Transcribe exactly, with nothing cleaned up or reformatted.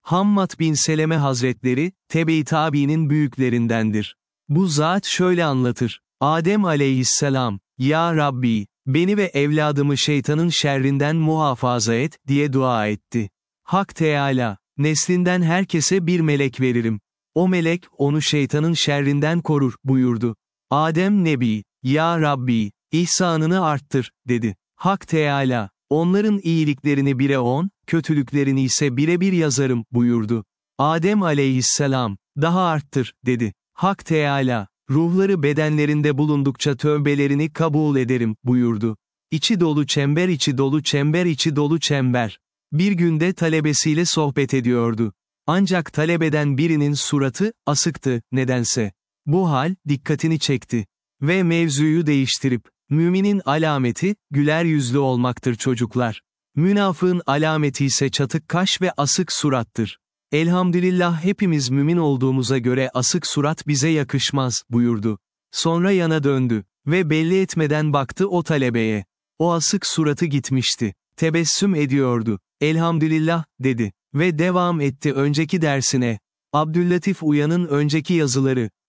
Hammad bin Seleme Hazretleri, tebe-i tabiinin büyüklerindendir. Bu zat şöyle anlatır. Adem aleyhisselam, "Ya Rabbi, beni ve evladımı şeytanın şerrinden muhafaza et," diye dua etti. Hak Teâlâ, neslinden herkese bir melek veririm. O melek, onu şeytanın şerrinden korur, buyurdu. Adem Nebi, "Ya Rabbi, ihsanını arttır," dedi. Hak Teâlâ, onların iyiliklerini bire on, kötülüklerini ise bire bir yazarım, buyurdu. Adem aleyhisselam, "Daha arttır," dedi. Hak Teâlâ, ruhları bedenlerinde bulundukça tövbelerini kabul ederim, buyurdu. İçi dolu çember içi dolu çember içi dolu çember. Bir günde talebesiyle sohbet ediyordu. Ancak talebeden birinin suratı, asıktı, nedense. Bu hal, dikkatini çekti. Ve mevzuyu değiştirip, "Müminin alameti, güler yüzlü olmaktır çocuklar. Münafığın alameti ise çatık kaş ve asık surattır. Elhamdülillah hepimiz mümin olduğumuza göre asık surat bize yakışmaz," buyurdu. Sonra yana döndü. Ve belli etmeden baktı o talebeye. O asık suratı gitmişti. Tebessüm ediyordu. "Elhamdülillah," dedi. Ve devam etti önceki dersine. Abdüllatif Uyan'ın önceki yazıları.